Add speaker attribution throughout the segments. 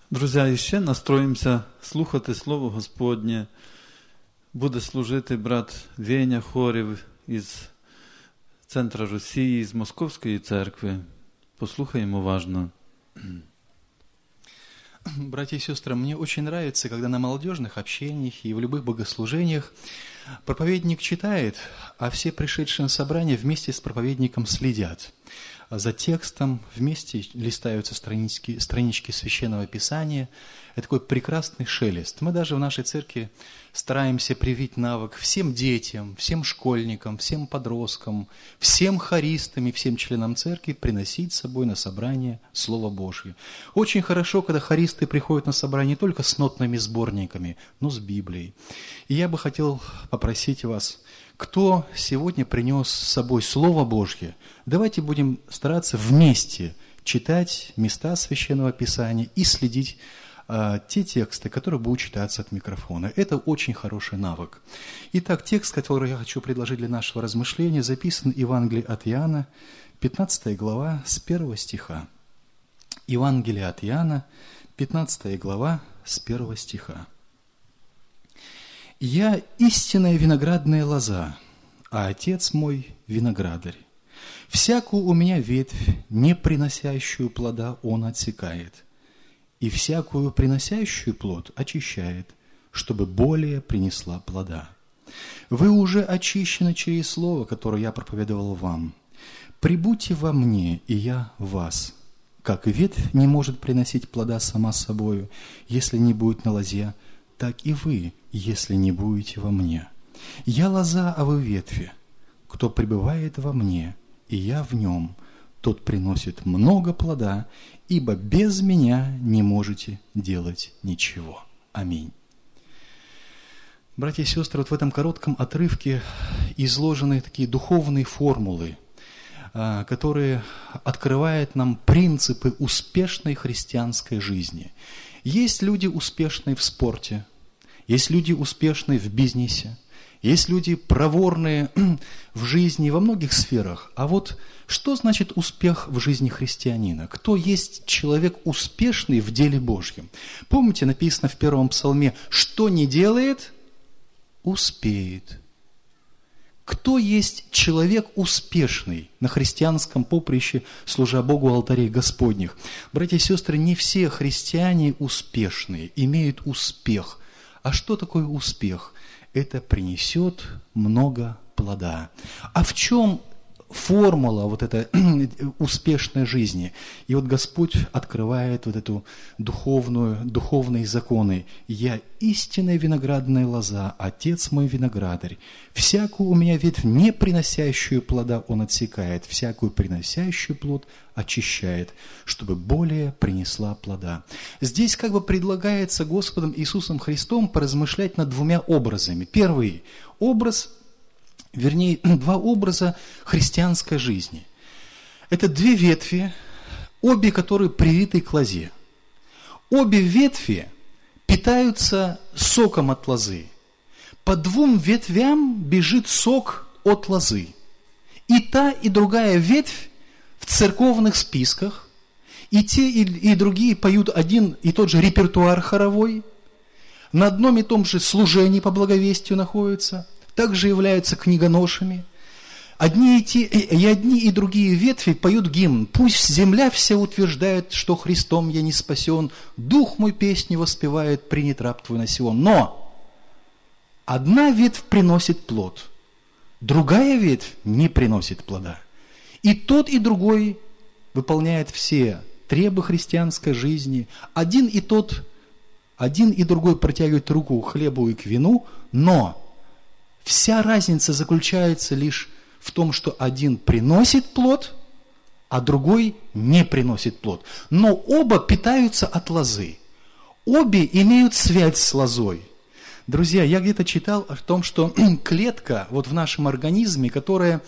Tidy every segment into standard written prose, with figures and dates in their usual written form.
Speaker 1: Друзі, і ще настроїмося слухати Слово Господнє. Буде служити брат Веня Хорів із центра Росії, з Московської церкви. Послухаємо уважно.
Speaker 2: Братья и сестры, мне очень нравится, когда на молодежных общениях и в любых богослужениях проповедник читает, а все пришедшие на собрание вместе с проповедником следят за текстом, вместе листаются странички Священного Писания. Это такой прекрасный шелест. Мы даже в нашей церкви стараемся привить навык всем детям, всем школьникам, всем подросткам, всем хористам и всем членам церкви приносить с собой на собрание Слово Божье. Очень хорошо, когда хористы приходят на собрание не только с нотными сборниками, но с Библией. И я бы хотел попросить вас, кто сегодня принес с собой Слово Божье, давайте будем стараться вместе читать места Священного Писания и следить те тексты, которые будут читаться от микрофона. Это очень хороший навык. Итак, текст, который я хочу предложить для нашего размышления, записан в Евангелии от Иоанна, 15 глава, с 1 стиха. Евангелие от Иоанна, 15 глава, с 1 стиха. «Я истинная виноградная лоза, а Отец мой виноградарь. Всякую у меня ветвь, не приносящую плода, Он отсекает, и всякую приносящую плод очищает, чтобы более принесла плода. Вы уже очищены через слово, которое я проповедовал вам. Прибудьте во мне, и я в вас. Как ветвь не может приносить плода сама собою, если не будет на лозе, так и вы, если не будете во мне. Я лоза, а вы ветви. Кто пребывает во мне, и я в нем, тот приносит много плода, ибо без меня не можете делать ничего». Аминь. Братья и сестры, вот в этом коротком отрывке изложены такие духовные формулы, которые открывают нам принципы успешной христианской жизни. Есть люди успешные в спорте, есть люди успешные в бизнесе, есть люди проворные в жизни во многих сферах. А вот что значит успех в жизни христианина? Кто есть человек успешный в деле Божьем? Помните, написано в первом псалме: «Что не делает, успеет». Кто есть человек успешный на христианском поприще, служа Богу алтарей Господних? Братья и сестры, не все христиане успешные, имеют успех. А что такое успех? Это принесет много плода. А в чем формула вот этой успешной жизни? И вот Господь открывает вот эту духовные законы. «Я истинная виноградная лоза, Отец мой виноградарь. Всякую у меня ветвь, не приносящую плода, Он отсекает, всякую приносящую плод очищает, чтобы более принесла плода». Здесь как бы предлагается Господом Иисусом Христом поразмышлять над двумя образами. Первый образ, вернее, два образа христианской жизни. Это две ветви, обе которые привиты к лозе. Обе ветви питаются соком от лозы. По двум ветвям бежит сок от лозы. И та, и другая ветвь в церковных списках, и те, и другие поют один и тот же репертуар хоровой, на одном и том же служении по благовестию находятся, также являются книгоношами. Одни и другие ветви поют гимн: «Пусть земля вся утверждает, что Христом я не спасен, дух мой песню воспевает, принят раб твой на Сион». Но одна ветвь приносит плод, другая ветвь не приносит плода. И тот, и другой выполняет все требы христианской жизни. Один и другой протягивают руку к хлебу и к вину, но вся разница заключается лишь в том, что один приносит плод, а другой не приносит плод. Но оба питаются от лозы. Обе имеют связь с лозой. Друзья, я где-то читал о том, что клетка вот в нашем организме, которая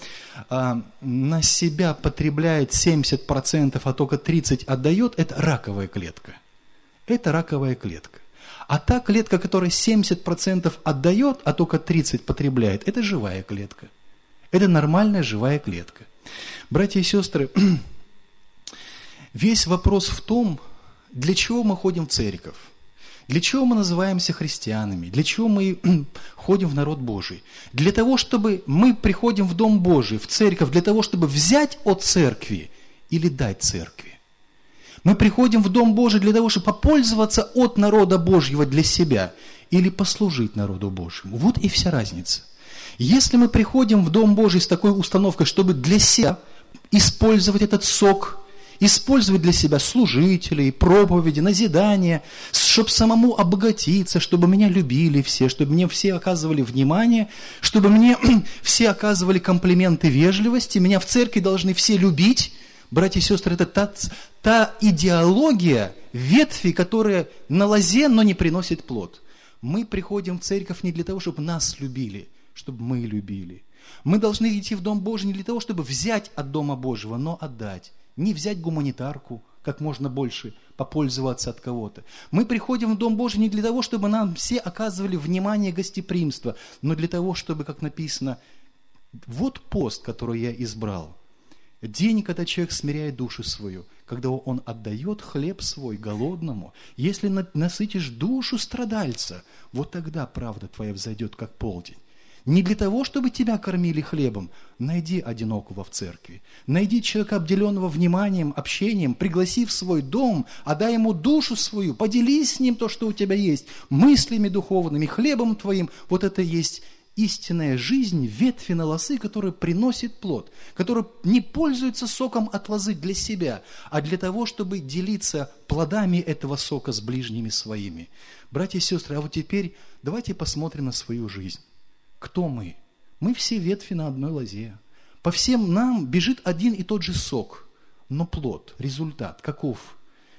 Speaker 2: на себя потребляет 70%, а только 30% отдает, это раковая клетка. Это раковая клетка. А та клетка, которая 70% отдает, а только 30% потребляет, это живая клетка. Это нормальная живая клетка. Братья и сестры, весь вопрос в том, Для чего мы ходим в церковь? Для чего мы называемся христианами? Для чего мы ходим в народ Божий? Для того, чтобы мы приходим в Дом Божий, в церковь, для того, чтобы взять от церкви или дать церкви. Мы приходим в Дом Божий для того, чтобы попользоваться от народа Божьего для себя или послужить народу Божьему. Вот и вся разница. Если мы приходим в Дом Божий с такой установкой, чтобы для себя использовать этот сок, использовать для себя служителей, проповеди, назидания, чтобы самому обогатиться, чтобы меня любили все, чтобы мне все оказывали внимание, чтобы мне все оказывали комплименты вежливости, меня в церкви должны все любить. Братья и сестры, это та идеология ветви, которая на лозе, но не приносит плод. Мы приходим в церковь не для того, чтобы нас любили, чтобы мы любили. Мы должны идти в Дом Божий не для того, чтобы взять от Дома Божьего, но отдать. Не взять гуманитарку, как можно больше попользоваться от кого-то. Мы приходим в Дом Божий не для того, чтобы нам все оказывали внимание, гостеприимство, но для того, чтобы, как написано, вот пост, который я избрал. День, когда человек смиряет душу свою, когда он отдает хлеб свой голодному. Если насытишь душу страдальца, вот тогда правда твоя взойдет, как полдень. Не для того, чтобы тебя кормили хлебом. Найди одинокого в церкви. Найди человека, обделенного вниманием, общением, пригласи в свой дом, отдай ему душу свою, поделись с ним то, что у тебя есть, мыслями духовными, хлебом твоим. Вот это есть истинная жизнь, ветви на лозы, которая приносит плод, которая не пользуется соком от лозы для себя, а для того, чтобы делиться плодами этого сока с ближними своими. Братья и сестры, а вот теперь давайте посмотрим на свою жизнь. Кто мы? Мы все ветви на одной лозе. По всем нам бежит один и тот же сок, но плод, результат каков?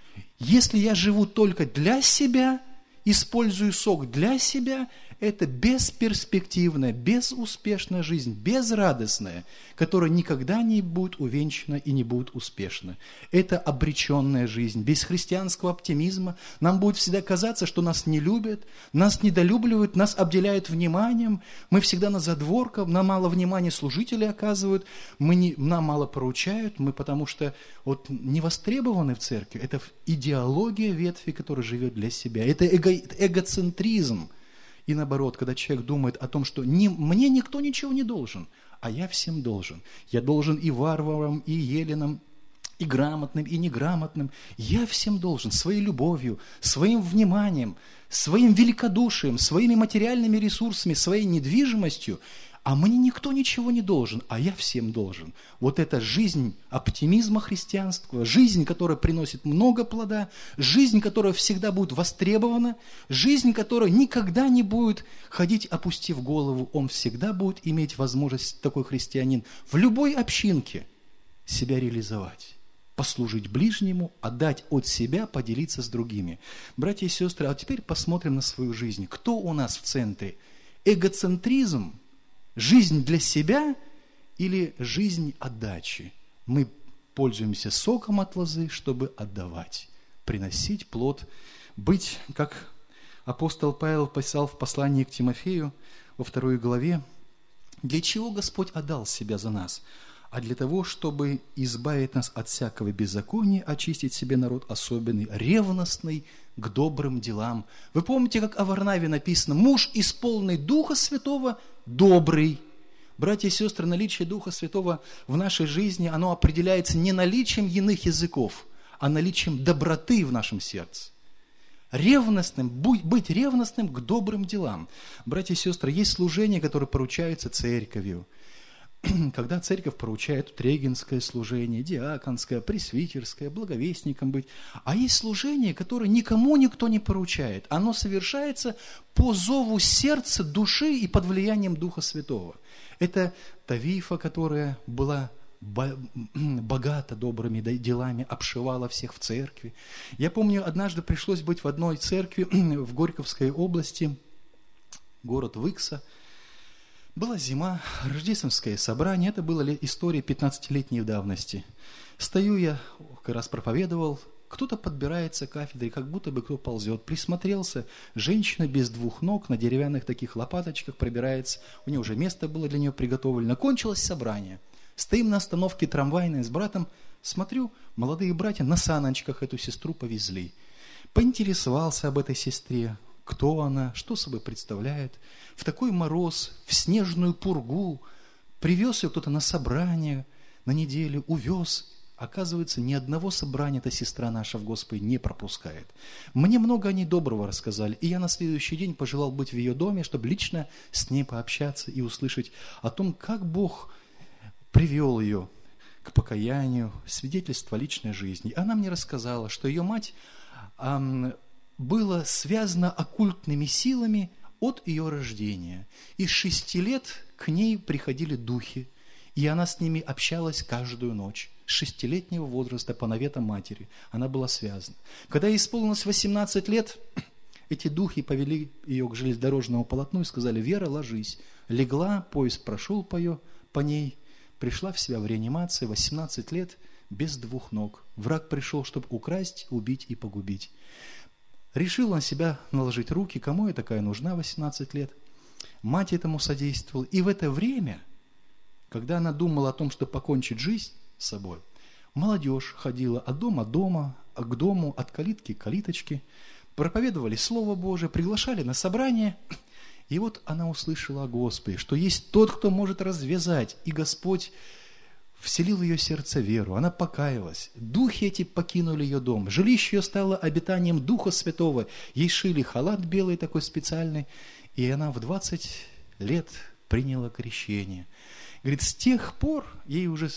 Speaker 2: Если я живу только для себя, использую сок для себя, это бесперспективная, безуспешная жизнь, безрадостная, которая никогда не будет увенчана и не будет успешна. Это обреченная жизнь, без христианского оптимизма. Нам будет всегда казаться, что нас не любят, нас недолюбливают, нас обделяют вниманием. Мы всегда на задворках, нам мало внимания служители оказывают, нам мало поручают, мы потому что не востребованы в церкви. Это идеология ветви, которая живет для себя. Это эгоцентризм. И наоборот, когда человек думает о том, что мне никто ничего не должен, а я всем должен. Я должен и варварам, и еленам, и грамотным, и неграмотным. Я всем должен своей любовью, своим вниманием, своим великодушием, своими материальными ресурсами, своей недвижимостью. А мне никто ничего не должен, а я всем должен. Вот это жизнь оптимизма христианского, жизнь, которая приносит много плода, жизнь, которая всегда будет востребована, жизнь, которая никогда не будет ходить, опустив голову. Он всегда будет иметь возможность, такой христианин, в любой общинке себя реализовать, послужить ближнему, отдать от себя, поделиться с другими. Братья и сестры, а теперь посмотрим на свою жизнь. Кто у нас в центре? Эгоцентризм? Жизнь для себя или жизнь отдачи? Мы пользуемся соком от лозы, чтобы отдавать, приносить плод, быть, как апостол Павел писал в послании к Тимофею во 2 главе, для чего Господь отдал себя за нас? А для того, чтобы избавить нас от всякого беззакония, очистить себе народ особенный, ревностный к добрым делам. Вы помните, как о Варнаве написано: муж, исполненный Духа Святого, добрый. Братья и сестры, наличие Духа Святого в нашей жизни, оно определяется не наличием иных языков, а наличием доброты в нашем сердце. Ревностным, быть ревностным к добрым делам. Братья и сестры, есть служения, которые поручаются церковью. Когда церковь поручает регенское служение, диаконское, пресвитерское, благовестником быть. А есть служение, которое никому никто не поручает. Оно совершается по зову сердца, души и под влиянием Духа Святого. Это Тавифа, которая была богата добрыми делами, обшивала всех в церкви. Я помню, однажды пришлось быть в одной церкви в Горьковской области, город Выкса. Была зима, рождественское собрание, это была история 15-летней давности. Стою я, как раз проповедовал, кто-то подбирается к кафедре, как будто бы кто ползет. Присмотрелся, женщина без 2 ног, на деревянных таких лопаточках пробирается, у нее уже место было для нее приготовлено. Кончилось собрание. Стоим на остановке трамвайной с братом, Смотрю, молодые братья на саночках эту сестру повезли. Поинтересовался об этой сестре, кто она, что собой представляет. В такой мороз, в снежную пургу привез ее кто-то на собрание, на неделю увез. Оказывается, ни одного собрания эта сестра наша в Господе не пропускает. Мне много о ней доброго рассказали, и я на следующий день пожелал быть в ее доме, чтобы лично с ней пообщаться и услышать о том, как Бог привел ее к покаянию, свидетельство личной жизни. Она мне рассказала, что ее мать была связана оккультными силами от ее рождения. И с 6 лет к ней приходили духи, и она с ними общалась каждую ночь. С 6-летнего возраста по наветам матери она была связана. Когда ей исполнилось 18 лет, эти духи повели ее к железнодорожному полотну и сказали: «Вера, ложись». Легла, поезд прошел по ней, пришла в себя в реанимации, 18 лет, без 2 ног. Враг пришел, чтобы украсть, убить и погубить. Решил на себя наложить руки, кому я такая нужна, 18 лет. Мать этому содействовала. И в это время, когда она думала о том, что покончить жизнь с собой, молодежь ходила от дома к дому, от калитки к калиточке, проповедовали Слово Божие, приглашали на собрание. И вот она услышала о Господе, что есть тот, кто может развязать. И Господь вселил в ее сердце веру, она покаялась. Духи эти покинули ее дом. Жилище ее стало обитанием Духа Святого. Ей шили халат белый такой специальный. И она в 20 лет приняла крещение. Говорит, с тех пор, ей уже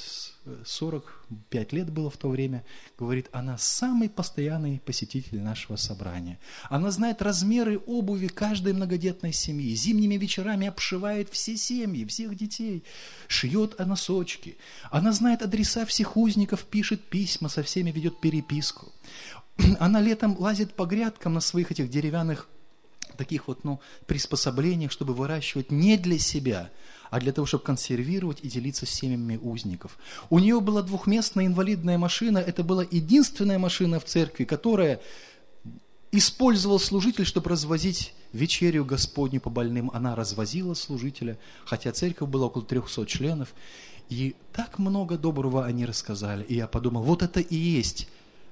Speaker 2: 45 лет было в то время, говорит, она самый постоянный посетитель нашего собрания. Она знает размеры обуви каждой многодетной семьи. Зимними вечерами обшивает все семьи, всех детей. Шьет носочки. Она знает адреса всех узников, пишет письма, со всеми ведет переписку. Она летом лазит по грядкам на своих этих деревянных таких приспособлениях, чтобы выращивать не для себя, а для того, чтобы консервировать и делиться с семьями узников. У нее была 2-местная инвалидная машина, это была единственная машина в церкви, которая использовал служитель, чтобы развозить вечерю Господню по больным. Она развозила служителя, хотя церковь была около 300 членов, и так много доброго они рассказали. И я подумал, вот это и есть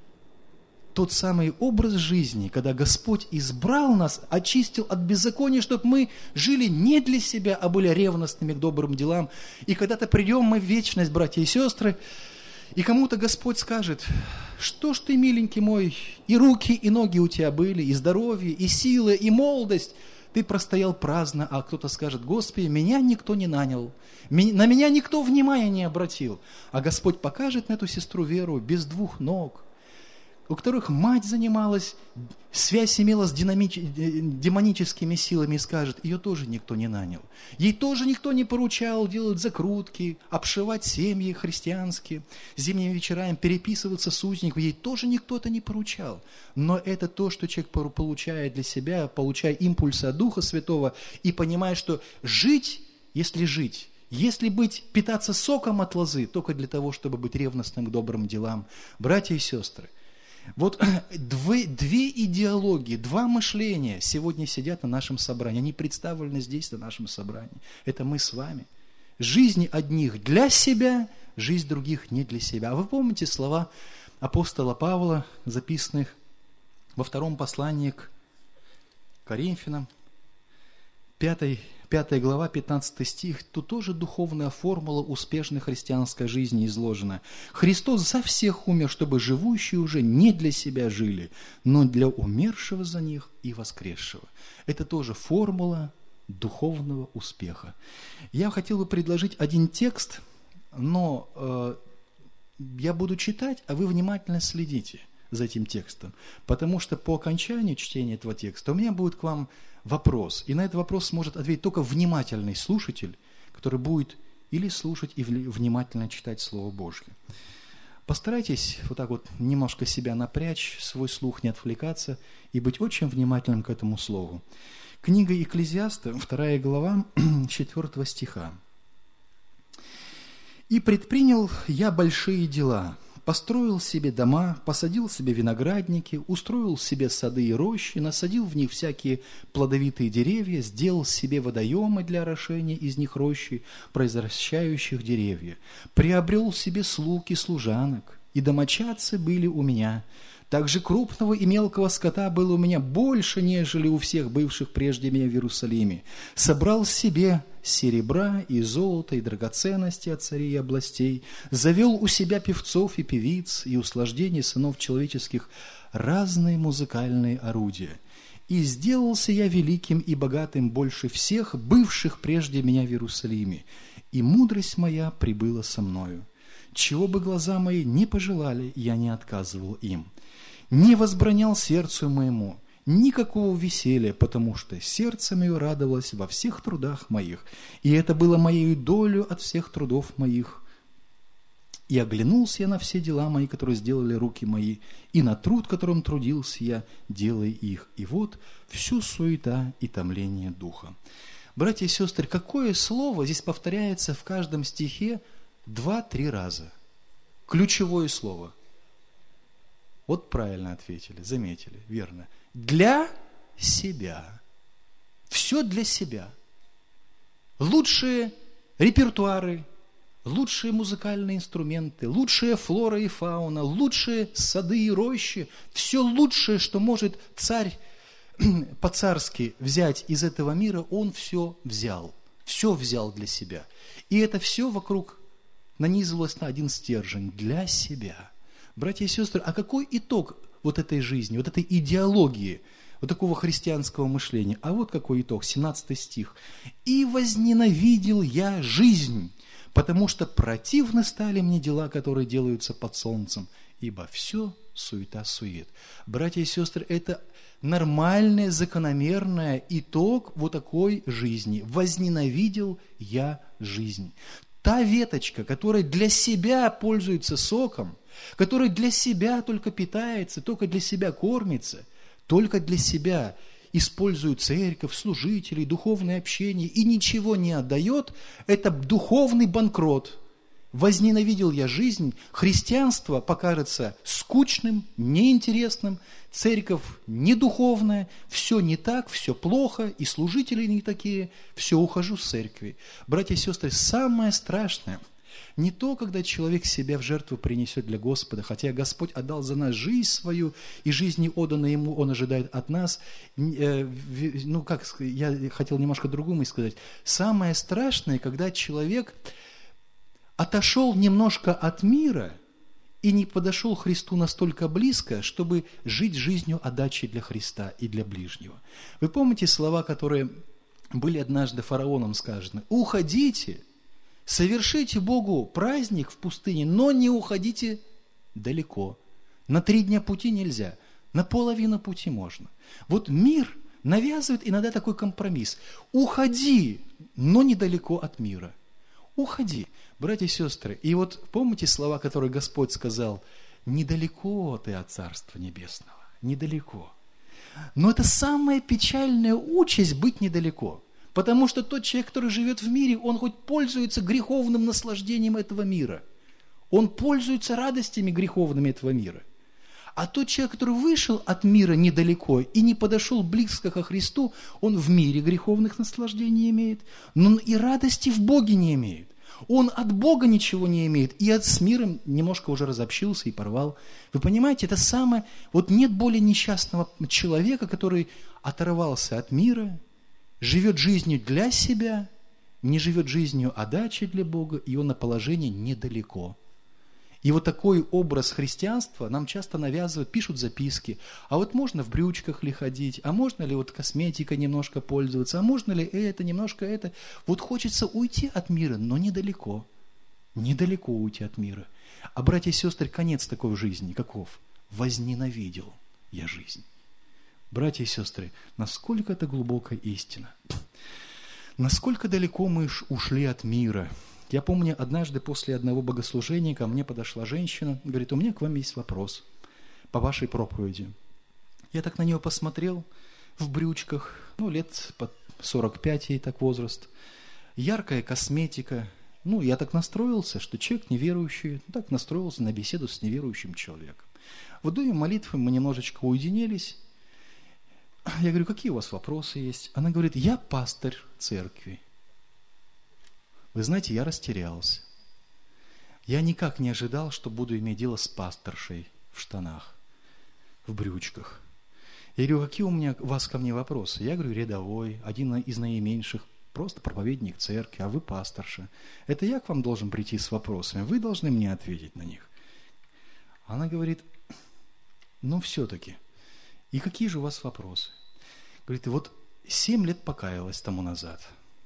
Speaker 2: тот самый образ жизни, когда Господь избрал нас, очистил от беззакония, чтобы мы жили не для себя, а были ревностными к добрым делам. И когда-то придем мы в вечность, братья и сестры, и кому-то Господь скажет: что ж ты, миленький мой, и руки, и ноги у тебя были, и здоровье, и сила, и молодость, ты простоял праздно. А кто-то скажет: Господи, меня никто не нанял, на меня никто внимания не обратил. А Господь покажет на эту сестру Веру без 2 ног, у которых мать занималась, связь имела с демоническими силами, и скажет: ее тоже никто не нанял. Ей тоже никто не поручал делать закрутки, обшивать семьи христианские, зимними вечерами переписываться с узником. Ей тоже никто это не поручал. Но это то, что человек получает для себя, получая импульсы от Духа Святого и понимая, что жить, если питаться соком от лозы, только для того, чтобы быть ревностным к добрым делам. Братья и сестры, вот 2 идеологии, 2 мышления сегодня сидят на нашем собрании. Они представлены здесь, на нашем собрании. Это мы с вами. Жизнь одних для себя, жизнь других не для себя. А вы помните слова апостола Павла, записанных во 2 послании к Коринфянам, 5 глава, 15 стих, тут тоже духовная формула успешной христианской жизни изложена. Христос за всех умер, чтобы живущие уже не для себя жили, но для умершего за них и воскресшего. Это тоже формула духовного успеха. Я хотел бы предложить один текст, но я буду читать, а вы внимательно следите за этим текстом, потому что по окончании чтения этого текста у меня будет к вам вопрос, и на этот вопрос сможет ответить только внимательный слушатель, который будет или слушать и внимательно читать Слово Божье. Постарайтесь вот так вот немножко себя напрячь, свой слух, не отвлекаться и быть очень внимательным к этому Слову. Книга Екклезиаста, 2 глава, 4 стиха. «И предпринял я большие дела, построил себе дома, посадил себе виноградники, устроил себе сады и рощи, насадил в них всякие плодовитые деревья, сделал себе водоемы для орошения из них рощи, произвращающих деревья, приобрел себе слуг и служанок, и домочадцы были у меня. Также крупного и мелкого скота было у меня больше, нежели у всех бывших прежде меня в Иерусалиме. Собрал себе серебра и золота и драгоценности от царей и областей, завел у себя певцов и певиц и услаждений сынов человеческих разные музыкальные орудия. И сделался я великим и богатым больше всех бывших прежде меня в Иерусалиме, и мудрость моя прибыла со мною. Чего бы глаза мои не пожелали, я не отказывал им. Не возбранял сердцу моему никакого веселья, потому что сердце мое радовалось во всех трудах моих, и это было моею долю от всех трудов моих. И оглянулся я на все дела мои, которые сделали руки мои, и на труд, которым трудился я, делая их. И вот всю суета и томление духа. Братья и сестры, какое слово здесь повторяется в каждом стихе 2-3 раза? Ключевое слово. Вот правильно ответили, заметили, верно. Для себя. Все для себя. Лучшие репертуары, лучшие музыкальные инструменты, лучшая флора и фауна, лучшие сады и рощи, все лучшее, что может царь по-царски взять из этого мира, он все взял для себя. И это все вокруг нанизывалось на один стержень – для себя. Братья и сестры, а какой итог вот этой жизни, вот этой идеологии, вот такого христианского мышления? А вот какой итог, 17 стих. «И возненавидел я жизнь, потому что противны стали мне дела, которые делаются под солнцем, ибо все суета-сует». Братья и сестры, это нормальный, закономерный итог вот такой жизни. Возненавидел я жизнь. Та веточка, которая для себя пользуется соком, которая для себя только питается, только для себя кормится, только для себя использует церковь, служителей, духовное общение и ничего не отдает, это духовный банкрот. Возненавидел я жизнь, христианство покажется скучным, неинтересным, церковь недуховная, все не так, все плохо, и служители не такие, все, ухожу с церкви. Братья и сестры, самое страшное не то, когда человек себя в жертву принесет для Господа, хотя Господь отдал за нас жизнь свою, и жизни отданной Ему Он ожидает от нас. Я хотел немножко другому сказать. Самое страшное, когда человек отошел немножко от мира и не подошел к Христу настолько близко, чтобы жить жизнью отдачи для Христа и для ближнего. Вы помните слова, которые были однажды фараоном сказаны? «Уходите, совершите Богу праздник в пустыне, но не уходите далеко. На 3 дня пути нельзя, на половину пути можно». Вот мир навязывает иногда такой компромисс. Уходи, но недалеко от мира. Уходи. Братья и сестры, и вот помните слова, которые Господь сказал? Недалеко ты от Царства Небесного, недалеко. Но это самая печальная участь быть недалеко. Потому что тот человек, который живет в мире, он хоть пользуется греховным наслаждением этого мира. Он пользуется радостями греховными этого мира. А тот человек, который вышел от мира недалеко и не подошел близко ко Христу, он в мире греховных наслаждений имеет, но и радости в Боге не имеет. Он от Бога ничего не имеет, и с миром немножко уже разобщился и порвал. Вы понимаете, это самое... Вот нет более несчастного человека, который оторвался от мира, живет жизнью для себя, не живет жизнью отдачи для Бога, и он на положении недалеко. И вот такой образ христианства нам часто навязывают, пишут записки. А вот можно в брючках ли ходить? А можно ли вот косметикой немножко пользоваться? А можно ли это, немножко это? Вот хочется уйти от мира, но недалеко. Недалеко уйти от мира. А, братья и сестры, конец такой жизни каков? Возненавидел я жизнь. Братья и сестры, насколько это глубокая истина. Насколько далеко мы ушли от мира. Я помню, однажды после одного богослужения ко мне подошла женщина, говорит: у меня к вам есть вопрос по вашей проповеди. Я так на нее посмотрел в брючках, лет под 45 ей так возраст, яркая косметика. Я так настроился, что человек неверующий, так настроился на беседу с неверующим человеком. В доме молитвы мы немножечко уединились. Я говорю: какие у вас вопросы есть? Она говорит: я пастырь церкви. Вы знаете, я растерялся. Я никак не ожидал, что буду иметь дело с пасторшей в штанах, в брючках. Я говорю, какие у вас ко мне вопросы? Я говорю, рядовой, один из наименьших, просто проповедник церкви, а вы пасторша. Это я к вам должен прийти с вопросами, вы должны мне ответить на них. Она говорит, ну все-таки, и какие же у вас вопросы? Говорит, вот 7 лет покаялась тому назад.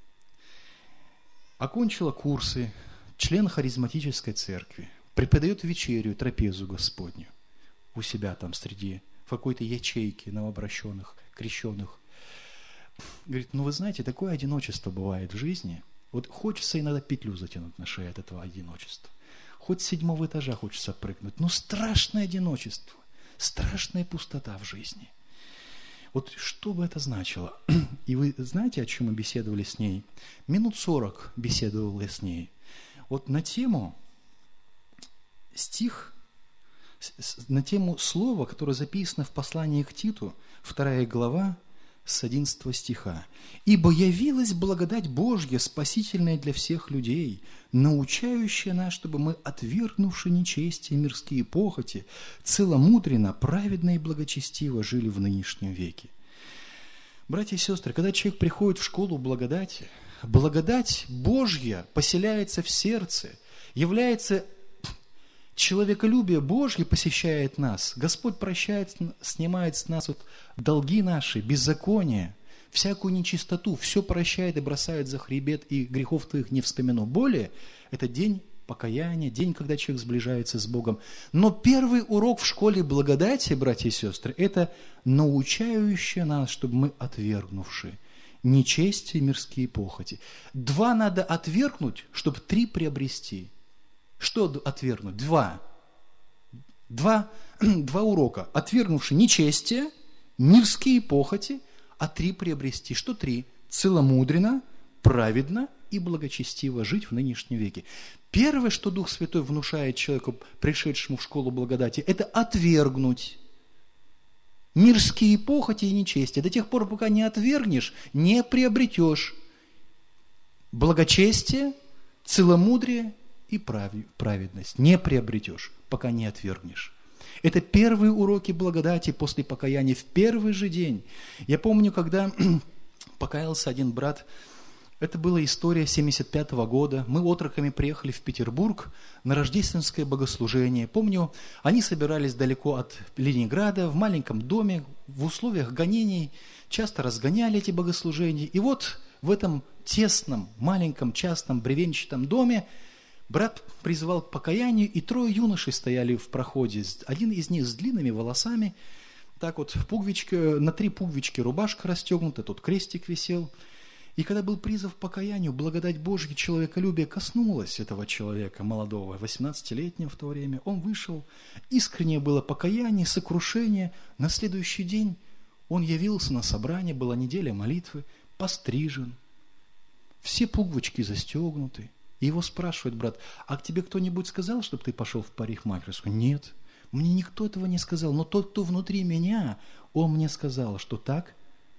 Speaker 2: Окончила курсы, член харизматической церкви, преподает вечерю, трапезу Господню у себя там среди в какой-то ячейке новообращенных, крещенных. Говорит, ну вы знаете, такое одиночество бывает в жизни. Вот хочется иногда петлю затянуть на шее от этого одиночества. Хоть с 7-го этажа хочется прыгнуть. Но страшное одиночество, страшная пустота в жизни. Вот что бы это значило? И вы знаете, о чем мы беседовали с ней? Минут 40 беседовал я с ней. Вот на тему стих, на тему слова, которое записано в послании к Титу, 2 глава, с 11 стиха. «Ибо явилась благодать Божья, спасительная для всех людей, научающая нас, чтобы мы, отвергнувши нечестие, мирские похоти, целомудренно, праведно и благочестиво жили в нынешнем веке». Братья и сестры, когда человек приходит в школу благодати, благодать Божья поселяется в сердце, является человеколюбие Божье посещает нас. Господь прощает, снимает с нас вот долги наши, беззаконие, всякую нечистоту, все прощает и бросает за хребет, и грехов твоих не вспомяну. Более, это день покаяния, день, когда человек сближается с Богом. Но первый урок в школе благодати, братья и сестры, это научающий нас, чтобы мы, отвергнувши нечестие, мирские похоти. 2 надо отвергнуть, чтобы 3 приобрести. Что отвергнуть? 2 урока. Отвергнувши нечестие, мирские похоти, а 3 приобрести. Что 3? Целомудренно, праведно и благочестиво жить в нынешнем веке. Первое, что Дух Святой внушает человеку, пришедшему в школу благодати, это отвергнуть мирские похоти и нечестие. До тех пор, пока не отвергнешь, не приобретешь благочестие, целомудрие и праведность. Не приобретешь, пока не отвергнешь. Это первые уроки благодати после покаяния в первый же день. Я помню, когда покаялся один брат, это была история 75-го года. Мы отроками приехали в Петербург на рождественское богослужение. Помню, они собирались далеко от Ленинграда, в маленьком доме, в условиях гонений, часто разгоняли эти богослужения. И вот в этом тесном, маленьком, частном, бревенчатом доме брат призывал к покаянию, и 3 юношей стояли в проходе. Один из них с длинными волосами, так вот на 3 пуговички рубашка расстегнута, тут крестик висел. И когда был призыв к покаянию, благодать Божья, человеколюбие коснулась этого человека, молодого, 18-летнего в то время. Он вышел, искреннее было покаяние, сокрушение. На следующий день он явился на собрание, была неделя молитвы, пострижен, все пуговички застегнуты. И его спрашивает брат, а к тебе кто-нибудь сказал, чтобы ты пошел в парикмахерскую? Нет, мне никто этого не сказал, но тот, кто внутри меня, он мне сказал, что так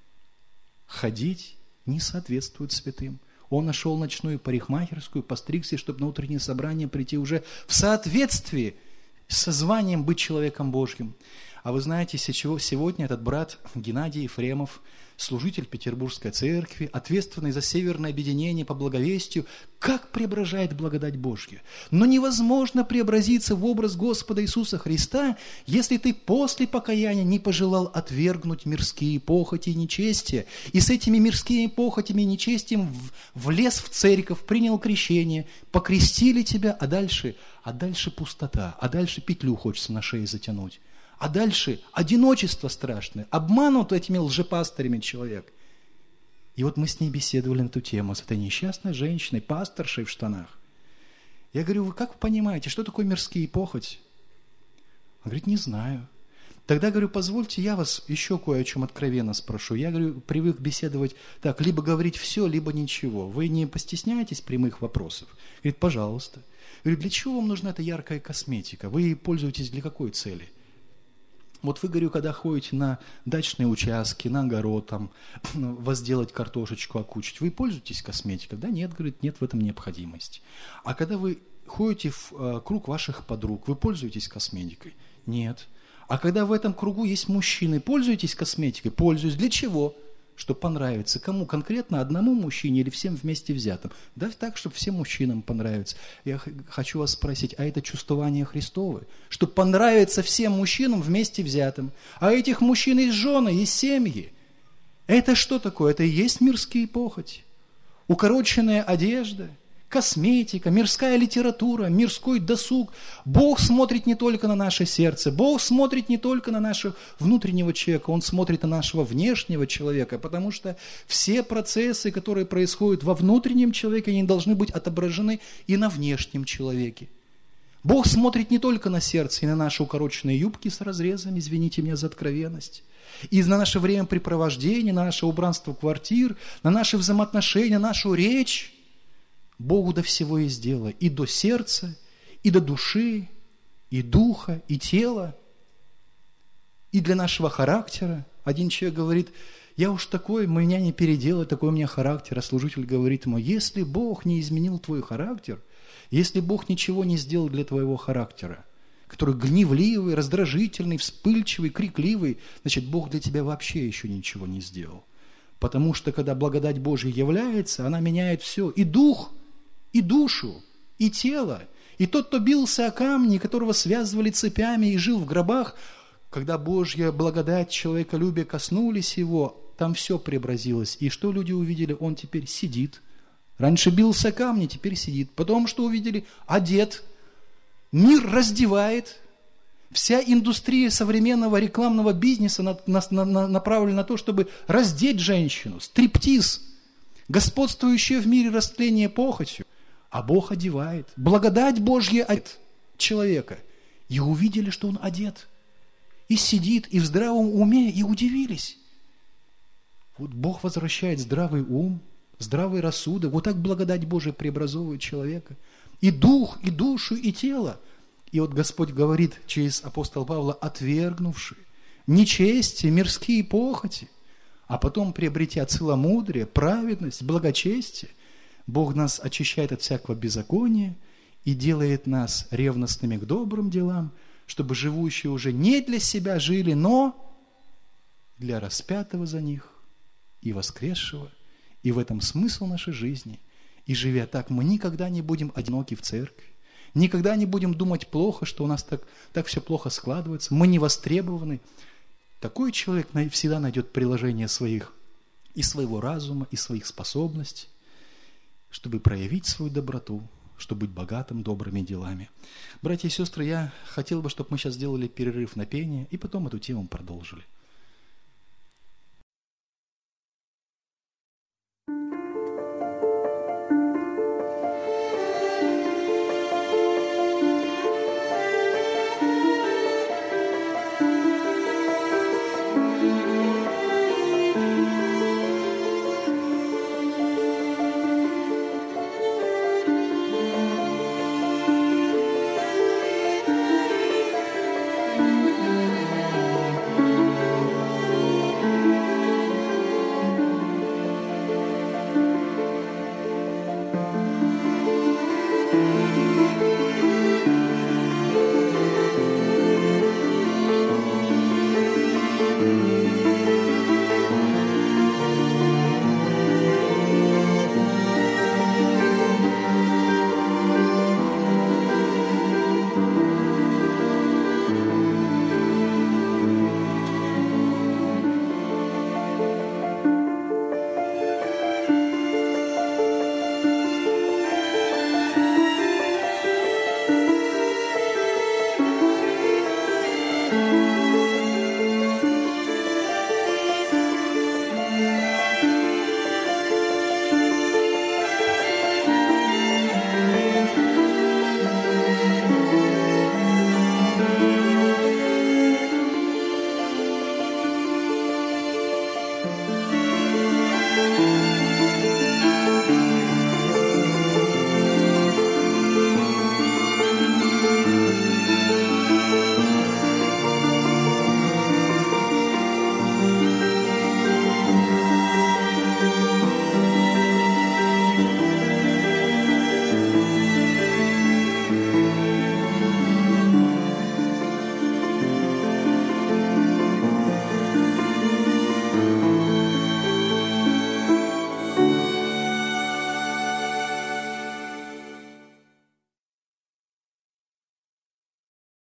Speaker 2: ходить не соответствует святым. Он нашел ночную парикмахерскую, постригся, чтобы на утреннее собрание прийти уже в соответствии со званием быть человеком Божьим. А вы знаете, сегодня этот брат Геннадий Ефремов, служитель Петербургской церкви, ответственный за Северное объединение по благовестию, как преображает благодать Божья. Но невозможно преобразиться в образ Господа Иисуса Христа, если ты после покаяния не пожелал отвергнуть мирские похоти и нечестия, и с этими мирскими похотями и нечестием влез в церковь, принял крещение, покрестили тебя, а дальше пустота, а дальше петлю хочется на шее затянуть. А дальше одиночество страшное, обманут этими лжепастырями человек. И вот мы с ней беседовали на эту тему, с этой несчастной женщиной, пасторшей в штанах. Я говорю, вы как вы понимаете, что такое мирские похоти? Она говорит, не знаю. Тогда, говорю, позвольте, я вас еще кое о чем откровенно спрошу. Я, говорю, привык беседовать так, либо говорить все, либо ничего. Вы не постесняетесь прямых вопросов? Говорит, пожалуйста. Говорю, для чего вам нужна эта яркая косметика? Вы ей пользуетесь для какой цели? Вот вы, говорю, когда ходите на дачные участки, на огород, там, возделать картошечку, окучить, вы пользуетесь косметикой? Да нет, говорит, нет в этом необходимости. А когда вы ходите в круг ваших подруг, вы пользуетесь косметикой? Нет. А когда в этом кругу есть мужчины, пользуетесь косметикой? Пользуюсь. Для чего? Чтобы понравиться. Кому конкретно? Одному мужчине или всем вместе взятым? Да так, чтобы всем мужчинам понравиться. Я хочу вас спросить, а это чувствование Христово? Чтобы понравиться всем мужчинам вместе взятым. А этих мужчин есть жены, есть семьи. Это что такое? Это и есть мирские похоти. Укороченная одежда, косметика, мирская литература, мирской досуг. Бог смотрит не только на наше сердце, Бог смотрит не только на нашего внутреннего человека, Он смотрит на нашего внешнего человека, потому что все процессы, которые происходят во внутреннем человеке, они должны быть отображены и на внешнем человеке. Бог смотрит не только на сердце и на наши укороченные юбки с разрезами, извините меня за откровенность, и на наше времяпрепровождение, на наше убранство квартир, на наши взаимоотношения, на нашу речь. Богу до всего есть дело, и до сердца, и до души, и духа, и тела, и для нашего характера. Один человек говорит, я уж такой, меня не переделать, такой у меня характер. А служитель говорит ему, если Бог не изменил твой характер, если Бог ничего не сделал для твоего характера, который гневливый, раздражительный, вспыльчивый, крикливый, значит, Бог для тебя вообще еще ничего не сделал. Потому что, когда благодать Божья является, она меняет все, и дух, и душу, и тело. И тот, кто бился о камни, которого связывали цепями и жил в гробах, когда Божья благодать, человеколюбие коснулись его, там все преобразилось. И что люди увидели? Он теперь сидит. Раньше бился о камни, теперь сидит. Потом что увидели? Одет. Мир раздевает. Вся индустрия современного рекламного бизнеса направлена на то, чтобы раздеть женщину. Стриптиз. Господствующее в мире растление похотью. А Бог одевает. Благодать Божья от человека. И увидели, что он одет. И сидит, и в здравом уме, и удивились. Вот Бог возвращает здравый ум, здравый рассудок. Вот так благодать Божия преобразовывает человека. И дух, и душу, и тело. И вот Господь говорит через апостола Павла, отвергнувши нечестие, мирские похоти, а потом приобретя целомудрие, праведность, благочестие, Бог нас очищает от всякого беззакония и делает нас ревностными к добрым делам, чтобы живущие уже не для себя жили, но для распятого за них и воскресшего. И в этом смысл нашей жизни. И живя так, мы никогда не будем одиноки в церкви. Никогда не будем думать плохо, что у нас так все плохо складывается. Мы не востребованы. Такой человек всегда найдет приложение своего разума, и своих способностей, чтобы проявить свою доброту, чтобы быть богатым добрыми делами. Братья и сестры, я хотел бы, чтобы мы сейчас сделали перерыв на пение, и потом эту тему продолжили.